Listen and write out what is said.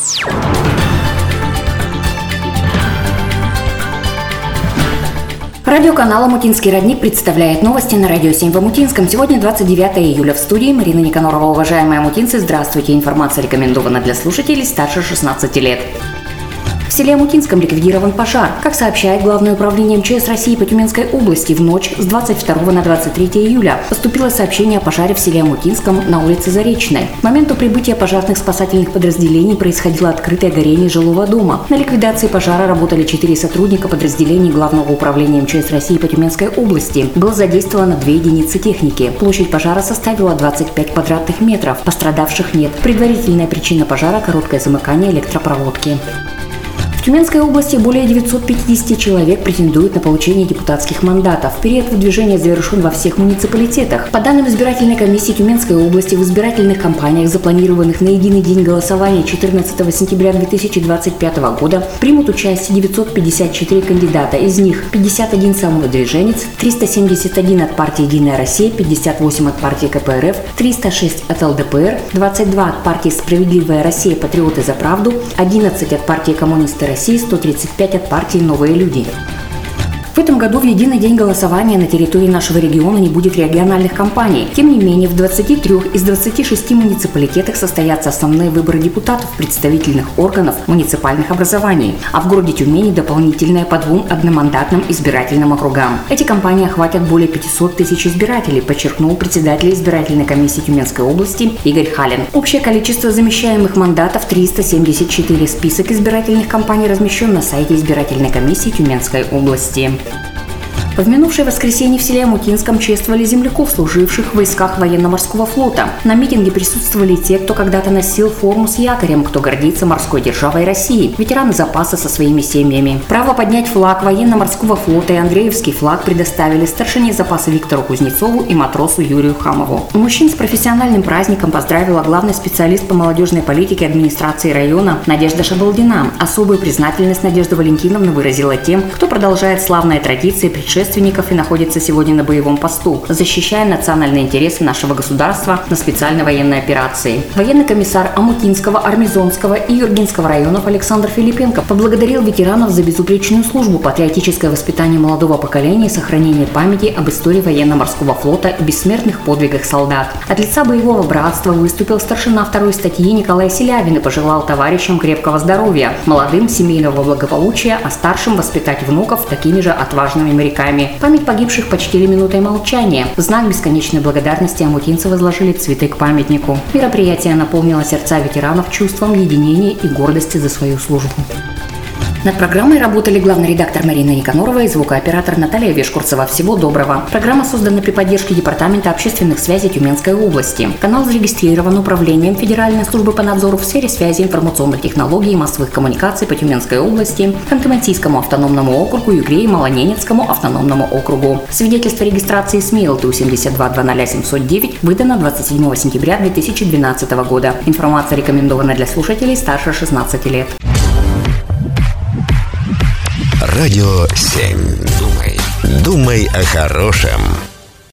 Радиоканал «Омутинский родник» представляет новости на Радио 7 в Омутинском. Сегодня 29 июля. В студии Марина Никонорова. Уважаемые омутинцы, здравствуйте. Информация рекомендована для слушателей старше 16 лет. В селе Омутинском ликвидирован пожар. Как сообщает Главное управление МЧС России по Тюменской области, в ночь с 22 на 23 июля поступило сообщение о пожаре в селе Омутинском на улице Заречной. К моменту прибытия пожарных спасательных подразделений происходило открытое горение жилого дома. На ликвидации пожара работали 4 сотрудника подразделений Главного управления МЧС России по Тюменской области. Было задействовано 2 единицы техники. Площадь пожара составила 25 квадратных метров. Пострадавших нет. Предварительная причина пожара – короткое замыкание электропроводки. В Тюменской области более 950 человек претендуют на получение депутатских мандатов. Период выдвижения завершен во всех муниципалитетах. По данным избирательной комиссии Тюменской области, в избирательных кампаниях, запланированных на единый день голосования 14 сентября 2025 года, примут участие 954 кандидата. Из них 51 самовыдвиженец, 371 от партии «Единая Россия», 58 от партии КПРФ, 306 от ЛДПР, 22 от партии «Справедливая Россия. Патриоты за правду», 11 от партии «Коммунисты России», 135 от партии «Новые люди». В этом году в единый день голосования на территории нашего региона не будет региональных кампаний. Тем не менее, в 23 из 26 муниципалитетах состоятся основные выборы депутатов представительных органов муниципальных образований, а в городе Тюмени дополнительные по 2 одномандатным избирательным округам. Эти кампании охватят более 500 тысяч избирателей, подчеркнул председатель избирательной комиссии Тюменской области Игорь Халин. Общее количество замещаемых мандатов – 374. Список избирательных кампаний размещен на сайте избирательной комиссии Тюменской области. В минувшее воскресенье в селе Омутинском чествовали земляков, служивших в войсках военно-морского флота. На митинге присутствовали те, кто когда-то носил форму с якорем, кто гордится морской державой России, ветераны запаса со своими семьями. Право поднять флаг военно-морского флота и Андреевский флаг предоставили старшине запаса Виктору Кузнецову и матросу Юрию Хамову. Мужчин с профессиональным праздником поздравила главный специалист по молодежной политике администрации района Надежда Шабалдина. Особую признательность Надежда Валентиновна выразила тем, кто продолжает славные традиции предшественников и находится сегодня на боевом посту, защищая национальные интересы нашего государства на специальной военной операции. Военный комиссар Омутинского, Армизонского и Юргинского районов Александр Филипенко поблагодарил ветеранов за безупречную службу, патриотическое воспитание молодого поколения и сохранение памяти об истории военно-морского флота и бессмертных подвигах солдат. От лица боевого братства выступил старшина 2-й статьи Николай Селявин и пожелал товарищам крепкого здоровья, молодым семейного благополучия, а старшим воспитать внуков такими же отважными моряками. Память погибших почтили минутой молчания. В знак бесконечной благодарности омутинцы возложили цветы к памятнику. Мероприятие наполнило сердца ветеранов чувством единения и гордости за свою службу. Над программой работали главный редактор Марина Никонорова и звукооператор Наталья Вешкурцева. Всего доброго. Программа создана при поддержке Департамента общественных связей Тюменской области. Канал зарегистрирован Управлением Федеральной службы по надзору в сфере связи, информационных технологий и массовых коммуникаций по Тюменской области, Ханты-Мансийскому автономному округу, Югре и Малоненецкому автономному округу. Свидетельство регистрации СМИ ЛТУ 72-20709 выдано 27 сентября 2012 года. Информация рекомендована для слушателей старше 16 лет. Радио 7. Думай о хорошем.